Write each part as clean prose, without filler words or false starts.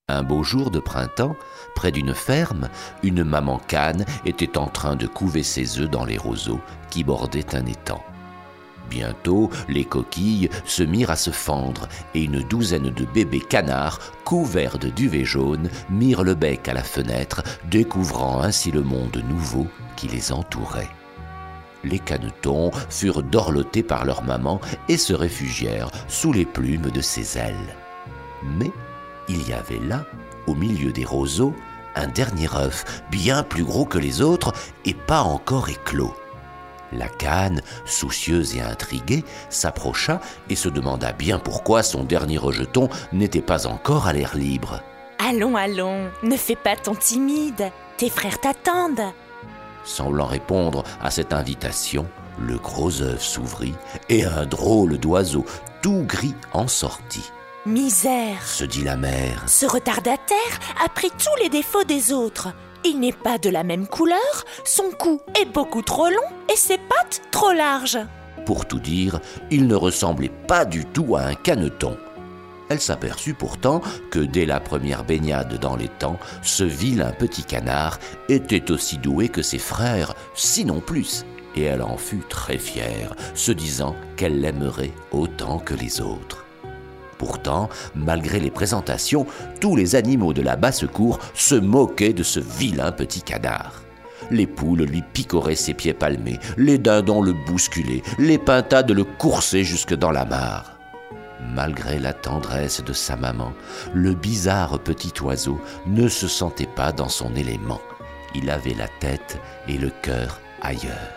Un beau jour de printemps, près d'une ferme, une maman cane était en train de couver ses œufs dans les roseaux qui bordaient un étang. Bientôt, les coquilles se mirent à se fendre et une douzaine de bébés canards, couverts de duvet jaune, mirent le bec à la fenêtre, découvrant ainsi le monde nouveau qui les entourait. Les canetons furent dorlotés par leur maman et se réfugièrent sous les plumes de ses ailes. Mais il y avait là, au milieu des roseaux, un dernier œuf, bien plus gros que les autres et pas encore éclos. La cane, soucieuse et intriguée, s'approcha et se demanda bien pourquoi son dernier rejeton n'était pas encore à l'air libre. « Allons, allons, ne fais pas ton timide, tes frères t'attendent. » Semblant répondre à cette invitation, le gros œuf s'ouvrit et un drôle d'oiseau tout gris en sortit. « Misère !» se dit la mère. Ce retardataire a pris tous les défauts des autres. Il n'est pas de la même couleur, son cou est beaucoup trop long et ses pattes trop larges. Pour tout dire, il ne ressemblait pas du tout à un caneton. Elle s'aperçut pourtant que dès la première baignade dans l'étang, ce vilain petit canard était aussi doué que ses frères, sinon plus. Et elle en fut très fière, se disant qu'elle l'aimerait autant que les autres. Pourtant, malgré les présentations, tous les animaux de la basse-cour se moquaient de ce vilain petit canard. Les poules lui picoraient ses pieds palmés, les dindons le bousculaient, les pintades le coursaient jusque dans la mare. Malgré la tendresse de sa maman, le bizarre petit oiseau ne se sentait pas dans son élément. Il avait la tête et le cœur ailleurs.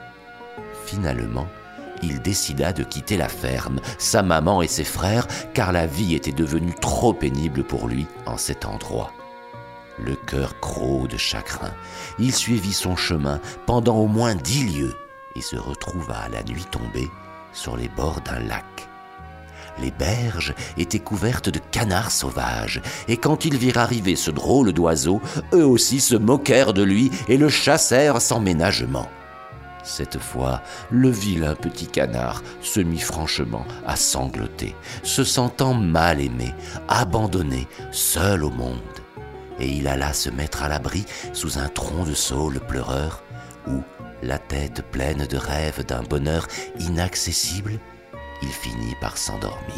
Finalement, il décida de quitter la ferme, sa maman et ses frères, car la vie était devenue trop pénible pour lui en cet endroit. Le cœur gros de chagrin, il suivit son chemin pendant au moins 10 lieues et se retrouva à la nuit tombée sur les bords d'un lac. Les berges étaient couvertes de canards sauvages, et quand ils virent arriver ce drôle d'oiseau, eux aussi se moquèrent de lui et le chassèrent sans ménagement. Cette fois, le vilain petit canard se mit franchement à sangloter, se sentant mal aimé, abandonné, seul au monde. Et il alla se mettre à l'abri sous un tronc de saule pleureur, où, la tête pleine de rêves d'un bonheur inaccessible, il finit par s'endormir.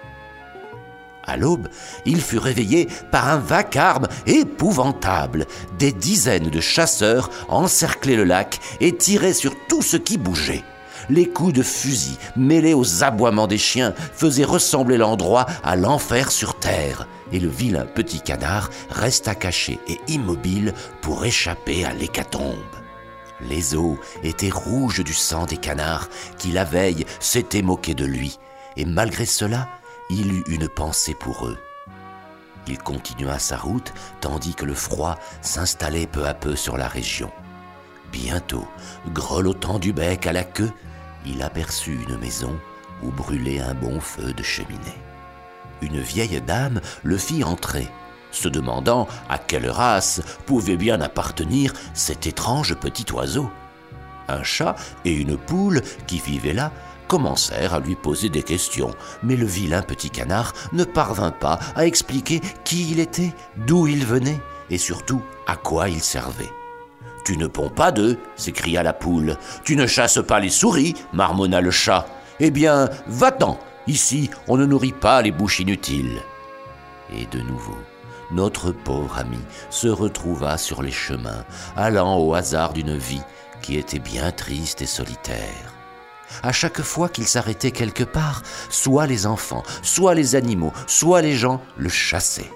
À l'aube, il fut réveillé par un vacarme épouvantable. Des dizaines de chasseurs encerclaient le lac et tiraient sur tout ce qui bougeait. Les coups de fusil, mêlés aux aboiements des chiens, faisaient ressembler l'endroit à l'enfer sur terre. Et le vilain petit canard resta caché et immobile pour échapper à l'hécatombe. Les eaux étaient rouges du sang des canards qui, la veille, s'étaient moqués de lui. Et malgré cela, il eut une pensée pour eux. Il continua sa route tandis que le froid s'installait peu à peu sur la région. Bientôt, grelottant du bec à la queue, il aperçut une maison où brûlait un bon feu de cheminée. Une vieille dame le fit entrer, se demandant à quelle race pouvait bien appartenir cet étrange petit oiseau. Un chat et une poule qui vivaient là commencèrent à lui poser des questions, mais le vilain petit canard ne parvint pas à expliquer qui il était, d'où il venait et surtout à quoi il servait. « Tu ne ponds pas d'œufs » s'écria la poule. « Tu ne chasses pas les souris » marmonna le chat. « Eh bien, va-t'en, ici on ne nourrit pas les bouches inutiles. » Et de nouveau, notre pauvre ami se retrouva sur les chemins, allant au hasard d'une vie qui était bien triste et solitaire. À chaque fois qu'il s'arrêtait quelque part, soit les enfants, soit les animaux, soit les gens le chassaient.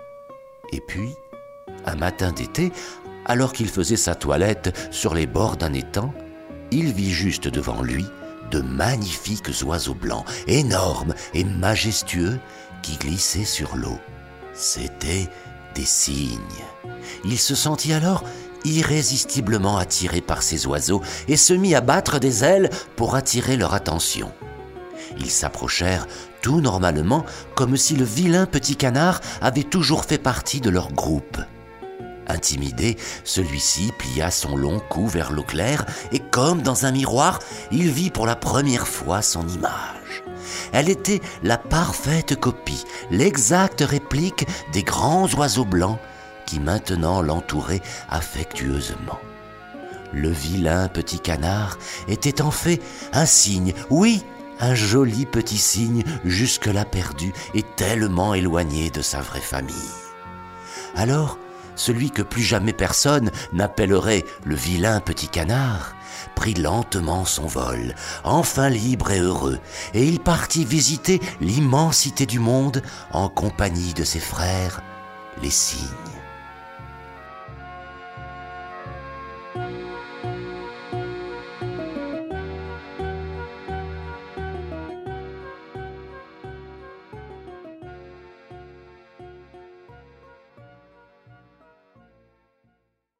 Et puis, un matin d'été, alors qu'il faisait sa toilette sur les bords d'un étang, il vit juste devant lui de magnifiques oiseaux blancs, énormes et majestueux, qui glissaient sur l'eau. C'étaient des cygnes. Il se sentit alors irrésistiblement attiré par ces oiseaux et se mit à battre des ailes pour attirer leur attention. Ils s'approchèrent tout normalement, comme si le vilain petit canard avait toujours fait partie de leur groupe. Intimidé, celui-ci plia son long cou vers l'eau claire et comme dans un miroir, il vit pour la première fois son image. Elle était la parfaite copie, l'exacte réplique des grands oiseaux blancs qui maintenant l'entouraient affectueusement. Le vilain petit canard était en fait un cygne, oui, un joli petit cygne jusque-là perdu et tellement éloigné de sa vraie famille. Alors, celui que plus jamais personne n'appellerait le vilain petit canard prit lentement son vol, enfin libre et heureux, et il partit visiter l'immensité du monde en compagnie de ses frères, les cygnes.